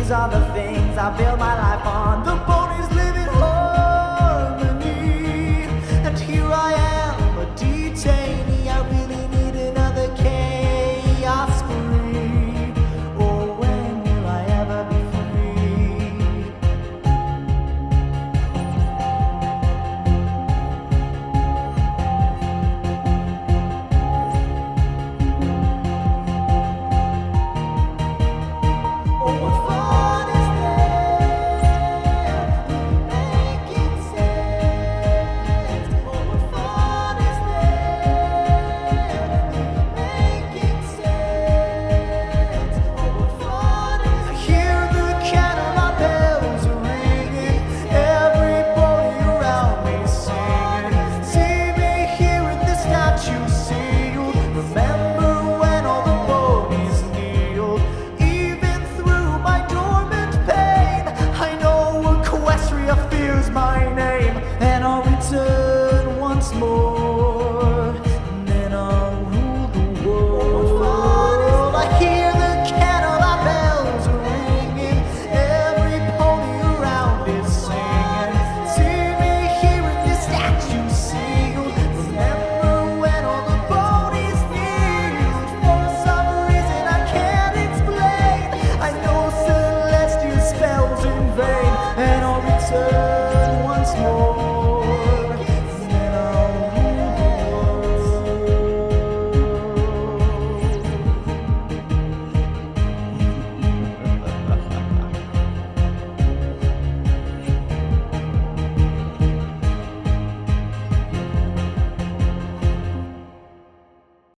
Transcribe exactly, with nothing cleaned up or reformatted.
These are the things I build my life on. The ponies live in harmony, and here I am, a detainee. I really need another chaos spree. Oh, when will I ever be free? Oh, what fun is there making sense? Oh, what fun is there making sense? Oh, what fun is there? I hear the Cadillac bells ringing, everybody around me singing. See me here at the statue sealed. Remember when all the ponies kneeled? Even through my dormant pain, I know Equestria fears my name, and I'll return once more, and then I'll rule the world. I hear the Cadillac bells ringing, every pony around is singing. See me here at the statue sealed. Remember when all the ponies kneeled? For some reason I can't explain, I know celestial spells in vain, and I'll return